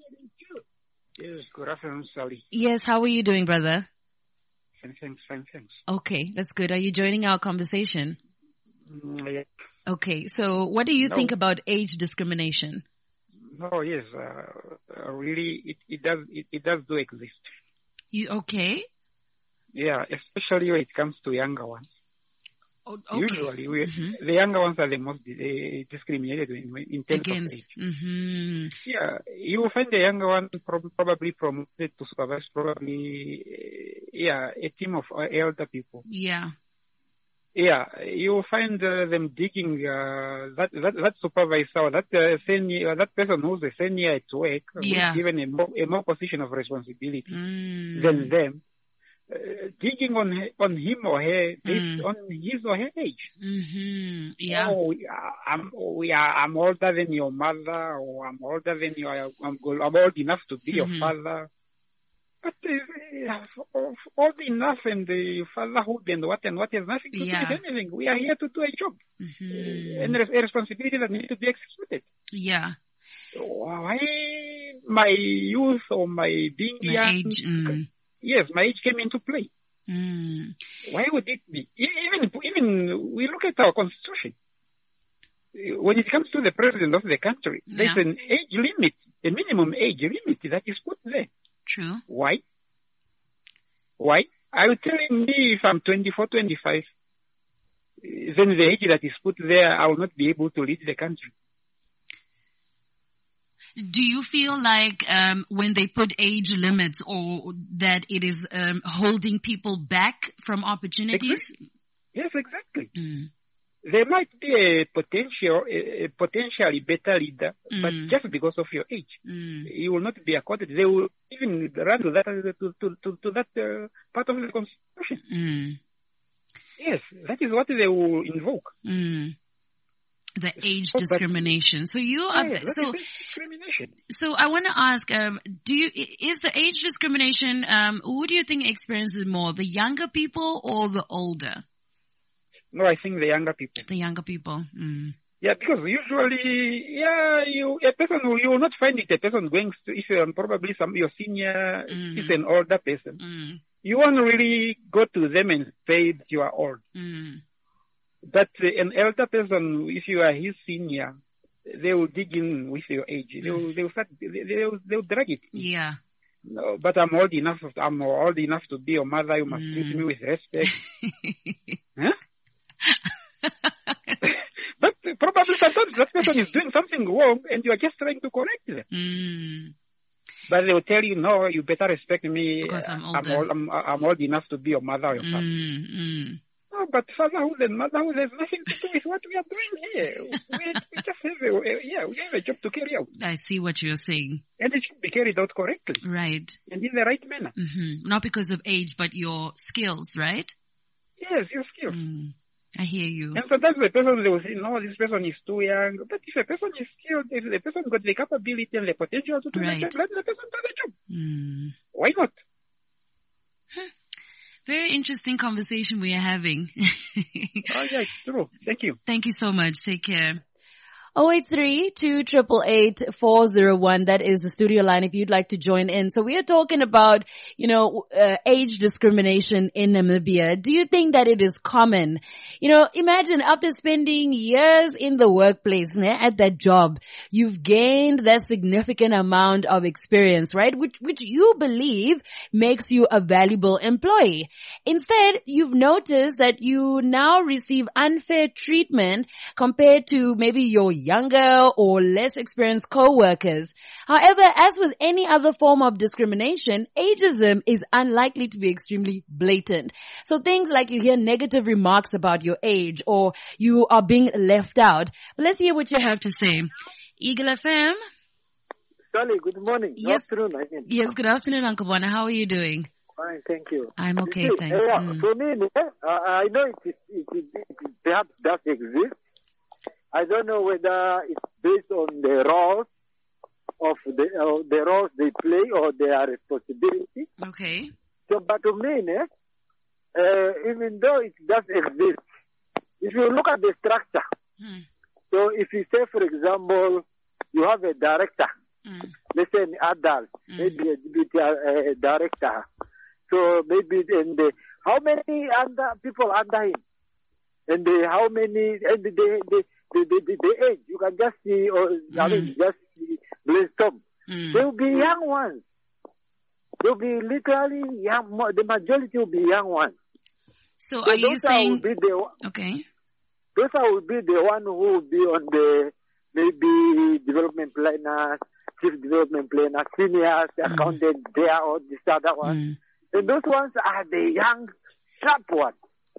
Yes, good afternoon, Sally. Yes, how are you doing, brother? Fine, thanks, fine, thanks. Okay, that's good. Are you joining our conversation? Mm, yeah. Okay, so what do you No. think about age discrimination? No, yes, uh, uh, really, it, it does, it, it does do exist. You okay? Yeah, especially when it comes to younger ones. Oh, okay. Usually, we, Mhm. the younger ones are the most uh, discriminated in, in terms Against. of age. Mm-hmm. Yeah, you will find the younger one prob- probably promoted to supervise probably, uh, yeah, a team of uh, elder people. Yeah. Yeah, you will find uh, them digging uh, that, that that supervisor, or that uh, senior, that person who's a senior at work, Yeah. who's given a more, a more position of responsibility Mm. than them, uh, digging on he- on him or her based Mm. on his or her age. Mm-hmm. Yeah. Oh, we are, I'm, we are, I'm older than your mother, or I'm older than your, I'm, go- I'm old enough to be Mhm. your father. But uh, old enough and the fatherhood and what and what has nothing to Yeah. do with anything. We are here to do a job Mm-hmm. and a responsibility that needs to be executed. Yeah. Why my youth or my being My young? age. Mm. Yes, my age came into play. Mm. Why would it be? E- Even even we look at our constitution. When it comes to the president of the country, there's Yeah. an age limit, a minimum age limit that is put there. True. Why? Why? Are you telling me if I'm twenty-four, twenty-five, eh, then the age that is put there, I will not be able to lead the country? Do you feel like um, when they put age limits, or that it is um, holding people back from opportunities? Exactly. Yes, exactly. Mm. There might be a potential, a, a potentially better leader, but Mm. just because of your age, Mm. you will not be accorded. They will even run to that to to to, to that uh, part of the constitution. Mm. Yes, that is what they will invoke. Mm. The age So, but- discrimination. So you are, Yes, that so, is discrimination. so I want to ask, um, do you, is the age discrimination, um, who do you think experiences more, the younger people or the older? No, I think the younger people. The younger people. Mm. Yeah, because usually, yeah, you a person who you will not find it a person going to, if you're probably some your senior Mm. is an older person. Mm. You won't really go to them and say that you are old. Mm. But uh, an elder person, if you are his senior, they will dig in with your age. They will, they will start, they, they will, they will drag it. Yeah. No, but I'm old enough. I'm old enough to be your mother. You must Mm. treat me with respect. Huh? But probably sometimes that person is doing something wrong and you are just trying to correct them. Mm. But they will tell you, no, you better respect me. Because I'm I'm older. old, I'm, I'm old enough to be your mother or your father. Mm. Mm. No, but fatherhood and motherhood has nothing to do with what we are doing here. We, we just have a, yeah, we have a job to carry out. I see what you're saying. And it should be carried out correctly Right. and in the right manner. Mm-hmm. Not because of age, but your skills, right? Yes, your skills. Mm. I hear you. And sometimes the person, they will say, no, this person is too young. But if a person is skilled, if the person got the capability and the potential to do Right. the job, let the person do the job. Mm. Why not? Very interesting conversation we are having. Oh, yeah, it's true. Thank you. Thank you so much. Take care. oh eight three, two eight eight, eight four oh one. That is the studio line if you'd like to join in. So we are talking about, you know, uh, age discrimination in Namibia. Do you think that it is common? You know, imagine after spending years in the workplace, né, at that job, you've gained that significant amount of experience, right? Which, which you believe makes you a valuable employee. Instead, you've noticed that you now receive unfair treatment compared to maybe your younger or less experienced co-workers. However, as with any other form of discrimination, ageism is unlikely to be extremely blatant. So things like you hear negative remarks about your age or you are being left out. But let's hear what you have to say. Eagle F M. Sally, good morning. Yes. Good afternoon, I mean. Yes, good afternoon, Uncle Bona. How are you doing? Fine, thank you. I'm okay, You see, thanks. uh, Mm. For me, uh, I know it, is, it, it, it perhaps does exist. I don't know whether it's based on the roles of the uh, the roles they play or their responsibility. Okay. So, but to me, eh, uh, even though it does exist, if you look at the structure, Hmm. so if you say, for example, you have a director, Mm. let's say an adult, Mm. maybe a deputy uh, director. So maybe and the, how many under people under him, and the, how many and the the, the, the, the, the age you can just see, or I mean Mm. just see, brainstorm. Mm. They will be young ones. They will be literally young. mo- The majority will be young ones. So So are you those are saying, will be the okay. those are will be the one who will be on the maybe development planners, chief development planners, seniors, Mm. accountant there or this other one. Mm. And those ones are the young, sharp ones.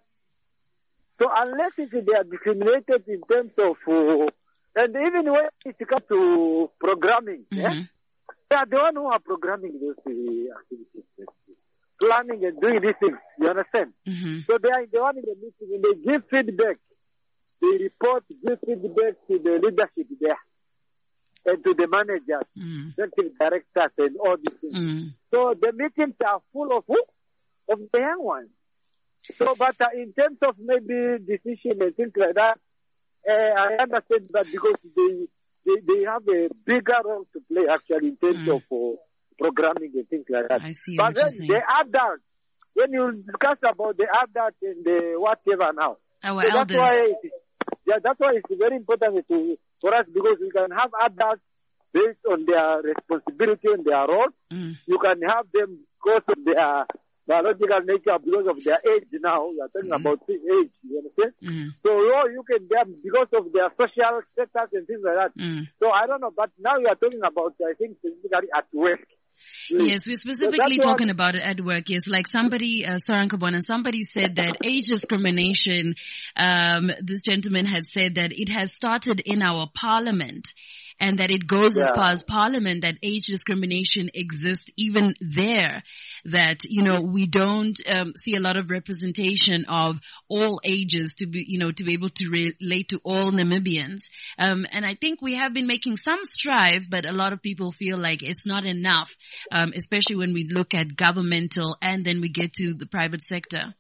So unless if they are discriminated in terms of, uh, and even when it comes to programming, yeah, Mhm. they are the one who are programming those uh, activities, planning and doing these things. You understand? Mhm. So they are the one in the meeting and they give feedback. They report, give feedback to the leadership there and to the managers, Mm. executive directors and all these things. Mm. So the meetings are full of who? Of the young ones. So, but uh, in terms of maybe decision and things like that, uh, I understand that because they, they they have a bigger role to play actually in terms Mm. of uh, programming and things like that. I see But what you're then saying. the adults, when you discuss about the adults and the whatever now, Our so that's elders. why, it- yeah, that's why it's very important to for us because we can have adults based on their responsibility and their role. Mm. You can have them because of their biological nature, because of their age now. We are talking Mm. about age, you understand? Mm. So or you can them because of their social status and things like that. Mm. So I don't know, but now you are talking about, I think, specifically at work. Yes, we're specifically that's talking one- about it at work. Yes, like somebody, uh, Soran Kabona, somebody said that age discrimination, um, this gentleman had said that it has started in our parliament. and that it goes Yeah. as far as Parliament, that age discrimination exists even there, that, you know, we don't um, see a lot of representation of all ages to be, you know, to be able to relate to all Namibians. Um, and I think we have been making some strive, but a lot of people feel like it's not enough, um, especially when we look at governmental and then we get to the private sector.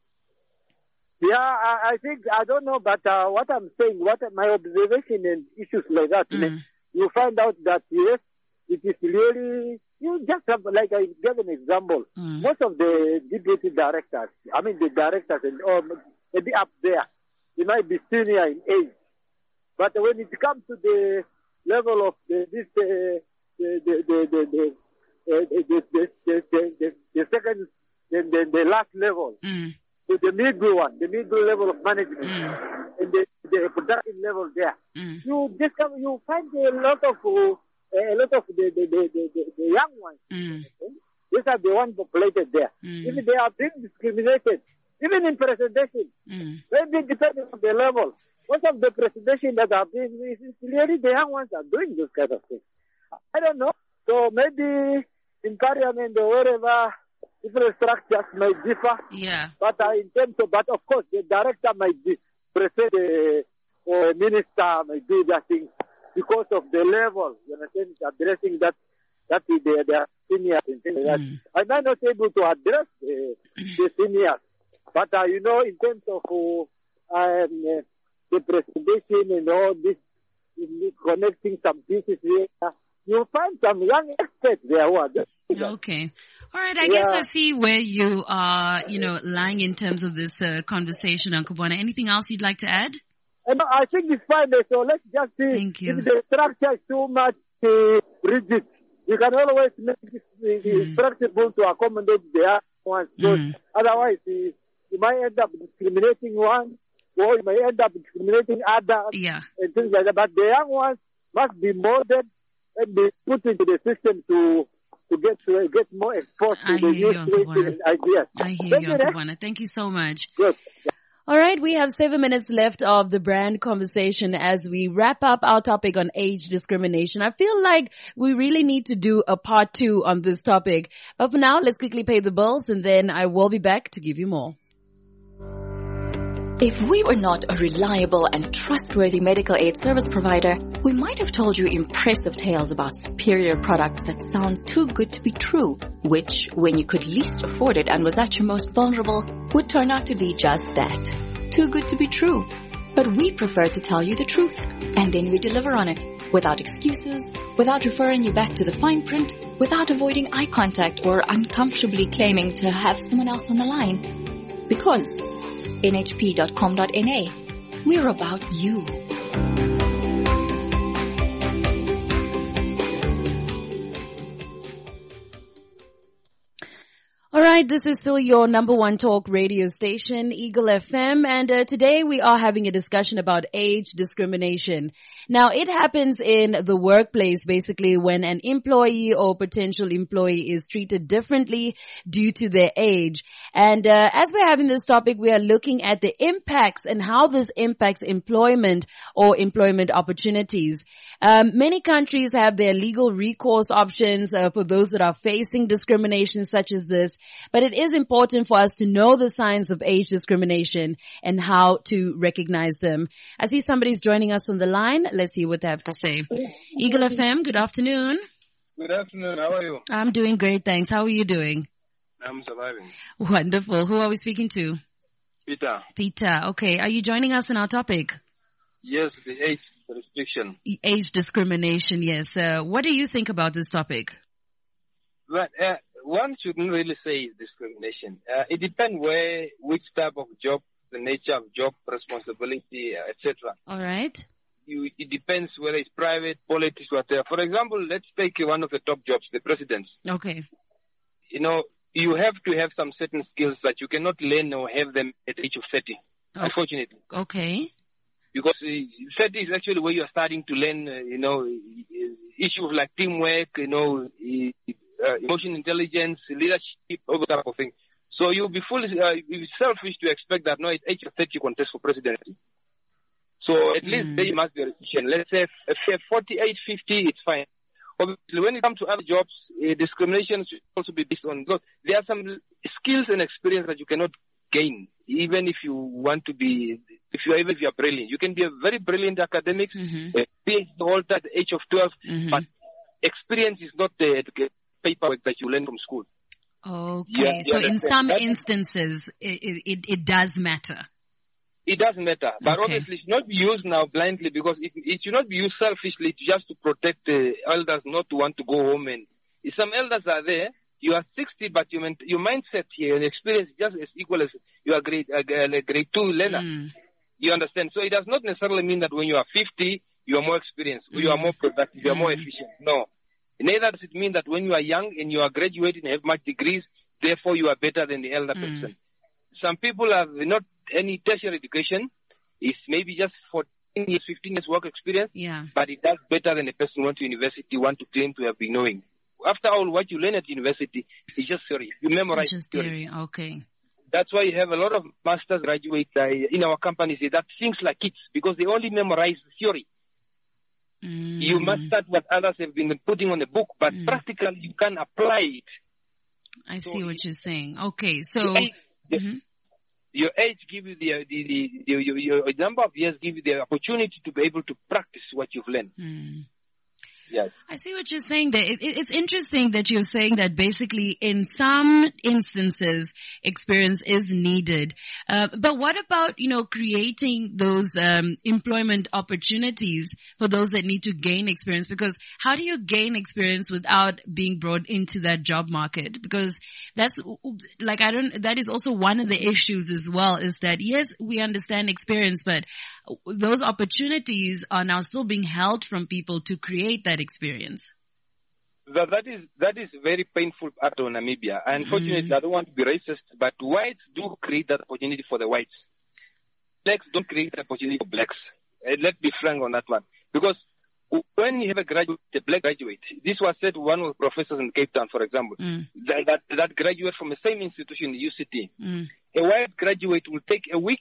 Yeah, I, I think, I don't know, but uh, what I'm saying, what my observation in issues like that, Mm. you find out that, yes, it is really, you just have, like I gave an example, Mm. most of the deputy directors, I mean the directors, and um, maybe up there, they might be senior in age. But when it comes to the level of the, this, uh, the, the, the, the, the, uh, the, the, the, the, the, the second, the, the, the last level, Mm. the, the middle one, the middle level of management, Mm. and the, the productive level there, Mm. you discover, you find a lot of, uh, a lot of the, the, the, the, the, the young ones. Mm. These are the ones populated there. Mm. Even they are being discriminated, even in presentation, Mm. maybe depending on the level. Most of the presentation that are being, is clearly the young ones are doing this kind of thing. I don't know. So maybe in parliament or wherever, different structures may differ. Yeah. But uh, in terms of, but of course, the director might be president uh, or minister might do that thing because of the level. You understand? Addressing that, that is the, the seniors and things like Mm. that. I'm not able to address the, the seniors, but uh, you know, in terms of uh, um, uh, the presentation and all this, in connecting some pieces here, uh, you'll find some young experts there who are doing that. Okay. All right. I guess Yeah. I see where you are, you know, lying in terms of this uh, conversation, Uncle Bona. Anything else you'd like to add? And I think it's fine. So let's just see Thank you. if the structure is too much uh, rigid. You can always make it uh, flexible to accommodate the other ones. Because Mm. otherwise, uh, you might end up discriminating one, or you might end up discriminating others, Yeah. and things like that. But the young ones must be molded and be put into the system to to get to get more exposed to I the hear new you, Uncle Bona. situations and ideas. I hear Thank you, you, Uncle Rex. Bona. Thank you so much. Good. All right, we have seven minutes left of the brand conversation as we wrap up our topic on age discrimination. I feel like we really need to do a part two on this topic. But for now, let's quickly pay the bills and then I will be back to give you more. If we were not a reliable and trustworthy medical aid service provider, we might have told you impressive tales about superior products that sound too good to be true, which, when you could least afford it and was at your most vulnerable, would turn out to be just that. Too good to be true. But we prefer to tell you the truth, and then we deliver on it, without excuses, without referring you back to the fine print, without avoiding eye contact or uncomfortably claiming to have someone else on the line. Because N H P dot com dot N A. We're about you. All right, this is still your number one talk radio station, Eagle F M, and uh, today we are having a discussion about age discrimination. Now, it happens in the workplace, basically, when an employee or potential employee is treated differently due to their age. And uh, as we're having this topic, we are looking at the impacts and how this impacts employment or employment opportunities. Um, many countries have their legal recourse options uh, for those that are facing discrimination such as this, but it is important for us to know the signs of age discrimination and how to recognize them. I see somebody's joining us on the line. Let's see what they have to say. Eagle F M, good afternoon. Good afternoon. How are you? I'm doing great, thanks. How are you doing? I'm surviving. Wonderful. Who are we speaking to? Peter. Peter. Okay. Are you joining us in our topic? Yes, the age restriction. Age discrimination, yes. Uh, what do you think about this topic? But uh, one shouldn't really say discrimination. Uh, it depends where, which type of job, the nature of job, responsibility, uh, et cetera. All right. You, it depends whether it's private, politics, whatever. For example, let's take one of the top jobs, the president. Okay. You know, you have to have some certain skills that you cannot learn or have them at the age of thirty, oh. unfortunately. Okay. Because thirty is actually where you are starting to learn, uh, you know, issues like teamwork, you know, uh, emotional intelligence, leadership, all that type of thing. So you'll be fully uh, selfish to expect that, no, at age of thirty you contest for presidency. So at mm. least they must be efficient. Let's say if forty-eight, fifty, it's fine. Obviously, when it comes to other jobs, uh, discrimination should also be based on, because there are some skills and experience that you cannot gain, even if you want to be, if you are, even if you are brilliant. You can be a very brilliant academic, mm-hmm. a PhD holder at the age of twelve, mm-hmm. but experience is not the paperwork that you learn from school. Okay, yeah, so yeah, in some instances, it, it, it does matter. It doesn't matter, but okay. obviously it should not be used now blindly, because it, it should not be used selfishly just to protect the elders not to want to go home. And if some elders are there, you are sixty, but your, your mindset here and experience is just as equal as you are grade, uh, grade two learner. Mm. You understand? So it does not necessarily mean that when you are fifty, you are more experienced, mm. you are more productive, you are mm. more efficient. No. Neither does it mean that when you are young and you are graduating and have much degrees, therefore you are better than the elder mm. person. Some people have not any tertiary education. It's maybe just fourteen years, fifteen years work experience. Yeah. But it does better than a person who went to university, want to claim to have been knowing. After all, what you learn at university is just theory. You memorize it's just theory. theory. Okay. That's why you have a lot of masters graduates uh, in our companies that think like kids, because they only memorize theory. Mm. You must start what others have been putting on the book, but mm. practically you can apply it. I so see what you're saying. Okay, so your age, mm-hmm. your age give you the, the, the, the your, your number of years give you the opportunity to be able to practice what you've learned. Mm. Yes. I see what you're saying there. It, it, it's interesting that you're saying that basically in some instances experience is needed. Uh, but what about, you know, creating those um, employment opportunities for those that need to gain experience? Because how do you gain experience without being brought into that job market? Because that's like, I don't, that is also one of the issues as well, is that yes, we understand experience, but those opportunities are now still being held from people to create that experience. That, that is that is very painful part of Namibia. Unfortunately, mm. I don't want to be racist, but whites do create that opportunity for the whites. Blacks don't create that opportunity for blacks. Uh, let's be frank on that one. Because when you have a graduate, a black graduate, this was said to one of the professors in Cape Town, for example, mm. that, that, that graduate from the same institution, the U C T. Mm. A white graduate will take a week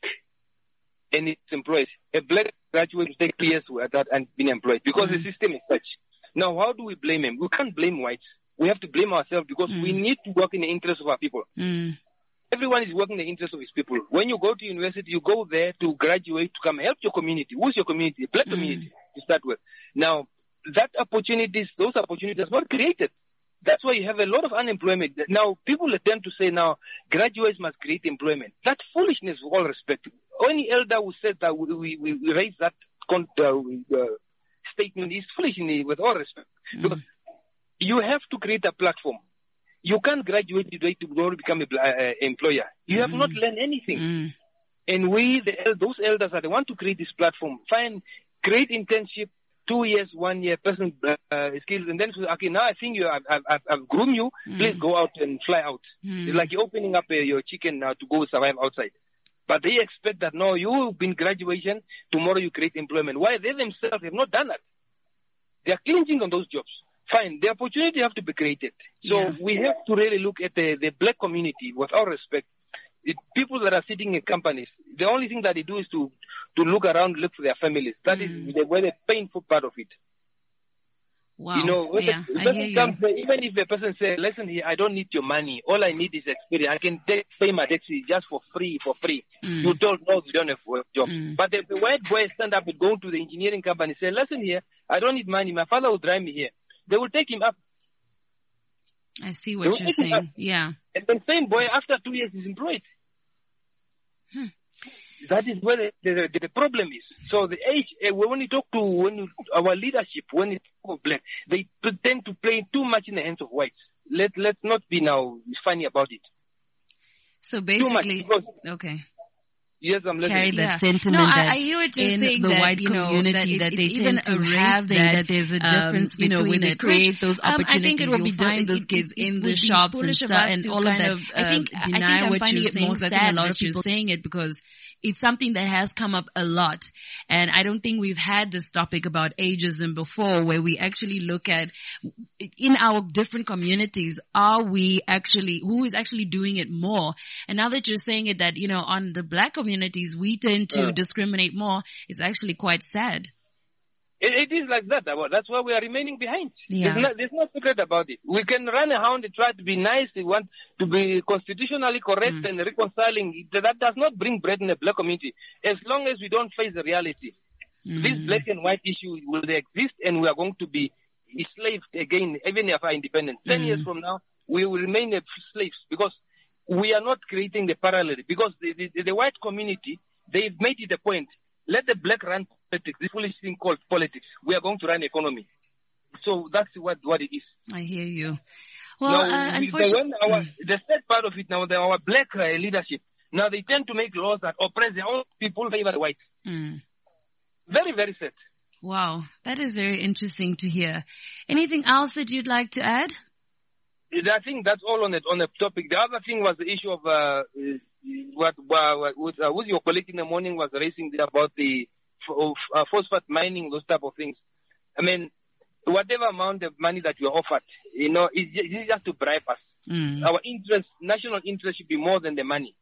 and it's employed. A black graduate will take three years at that and been employed, because mm. the system is such. Now, how do we blame him? We can't blame whites. We have to blame ourselves, because mm. we need to work in the interest of our people. Mm. Everyone is working in the interest of his people. When you go to university, you go there to graduate, to come help your community. Who's your community? A black mm. community to start with. Now, that opportunities, those opportunities are not created. That's why you have a lot of unemployment. Now, people attempt to say now, graduates must create employment. That's foolishness, with all respect. Any elder who said that we, we, we raise that con- uh, uh, statement is foolish, with all respect. Mm. Because you have to create a platform. You can't graduate today to go to become an uh, employer. You mm. have not learned anything. Mm. And we, the, those elders, are the ones to create this platform. Find, create internship, two years, one year, person uh, skills, and then okay, now I think you, I've, I've, I've groomed you. Mm. Please go out and fly out. Mm. It's like you're opening up uh, your chicken now to go survive outside. But they expect that no, you've been graduation, tomorrow you create employment. Why? They themselves have not done that. They are clinging on those jobs. Fine, the opportunity have to be created. So yeah. we have to really look at the, the black community with all respect. It, people that are sitting in companies, the only thing that they do is to, to look around, look for their families. That mm. is the very painful part of it. Wow. You know, when yeah, the, I hear you. Comes, even if the person says, listen here, I don't need your money. All I need is experience. I can take, pay my taxi just for free, for free. Mm. You told no, you don't have a job. Mm. But if the white boy stand up and go to the engineering company and say, listen here, I don't need money. My father will drive me here. They will take him up. I see what you're saying. Yeah. And then same boy, after two years, is employed. Hmm. That is where the, the, the, the problem is. So the age, uh, when you talk to when you, our leadership, when it's black, they tend to play too much in the hands of whites. Let, let's not be now funny about it. So basically, because, okay. Yes, I'm listening. Carry that yeah. sentiment no, that I, I hear what you're in saying, the that, white you know, community that, that they even tend to a race have thing, that, that there's a um, difference you know, between when they they create those um, opportunities. I think it would be You'll find it, those it, kids it, in it the shops and, of stuff and all of that. Of, I think um, deny I think what you're it saying. more Because I sad think a lot that of people people saying it because it's something that has come up a lot. And I don't think we've had this topic about ageism before, where we actually look at, in our different communities, are we actually, who is actually doing it more? And now that you're saying it, that, you know, on the black communities, we tend to Yeah. discriminate more, it's actually quite sad. It, it is like that. Well, that's why we are remaining behind. Yeah. There's, no, there's no secret about it. We can run around and try to be nice. We want to be constitutionally correct Mm. and reconciling. That does not bring bread in the black community. As long as we don't face the reality, Mm. this black and white issue will exist, and we are going to be enslaved again, even if our independence. Ten Mm. years from now, we will remain slaves because we are not creating the parallel. Because the, the, the white community, they've made it a point. Let the black run politics, this foolish thing called politics. We are going to run economy. So that's what, what it is. I hear you. Well, now, uh, we- the, unfortunately, when our, the sad part of it now, the, our black uh, leadership, now they tend to make laws that oppress their own people, favor the whites. Mm. Very, very sad. Wow, that is very interesting to hear. Anything else that you'd like to add? I think that's all on the, on the topic. The other thing was the issue of uh, what, what, what uh, with your colleague in the morning was raising about the f- uh, phosphate mining, those type of things. I mean, whatever amount of money that we are offered, you know, it's just, it's just to bribe us. Mm. Our interest, national interest, should be more than the money.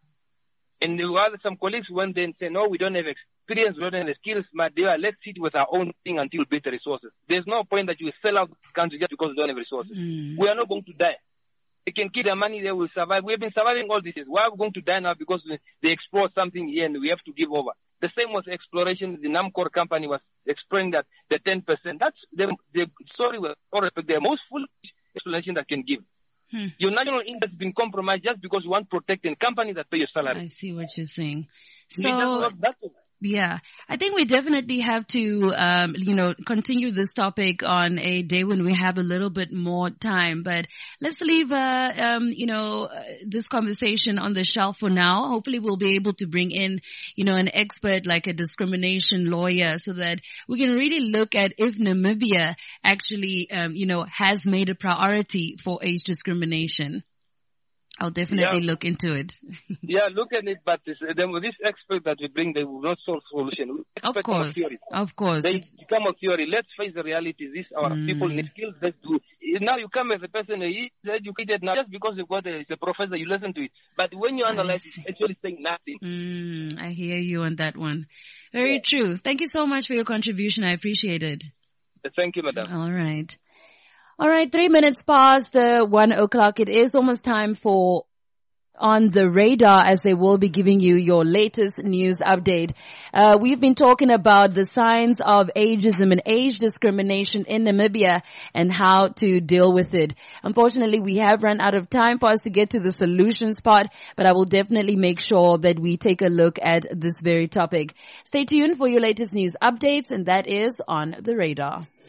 And there were some colleagues went there and said, no, we don't have experience, we don't have the skills, but they are, let's sit with our own thing until we build the resources. There's no point that you sell out the country just because we don't have resources. Mm. We are not going to die. They can keep the money, they will survive. We have been surviving all these years. Why are we going to die now? Because they explore something here and we have to give over. The same was exploration. The Namcor company was exploring that, the ten percent. That's the, the sorry, with all respect, the most foolish explanation that can give. Hmm. Your national interest has been compromised just because you want to protect a company that pay your salary. I see what you're saying. You just So, want that to- yeah, I think we definitely have to, um, you know, continue this topic on a day when we have a little bit more time. But let's leave, uh, um, you know, uh, this conversation on the shelf for now. Hopefully we'll be able to bring in, you know, an expert like a discrimination lawyer so that we can really look at if Namibia actually, um, you know, has made a priority for age discrimination. I'll definitely Yeah. look into it. Yeah, look at it, but this, then with this expert that we bring, they will not solve solution. We Of expect on course, theory. of course. They It's- become on theory. Let's face the reality. This our Mm. people need skills. Let's do. Now you come as a person, he is educated now just because you've got a, it's a professor, you listen to it. But when you analyze, it's actually saying nothing. Mm, I hear you on that one. Very true. Thank you so much for your contribution. I appreciate it. Thank you, madam. All right. All right. Three minutes past uh, one o'clock. It is almost time for On the Radar, as they will be giving you your latest news update. Uh, we've been talking about the signs of ageism and age discrimination in Namibia and how to deal with it. Unfortunately, we have run out of time for us to get to the solutions part, but I will definitely make sure that we take a look at this very topic. Stay tuned for your latest news updates, and that is On the Radar.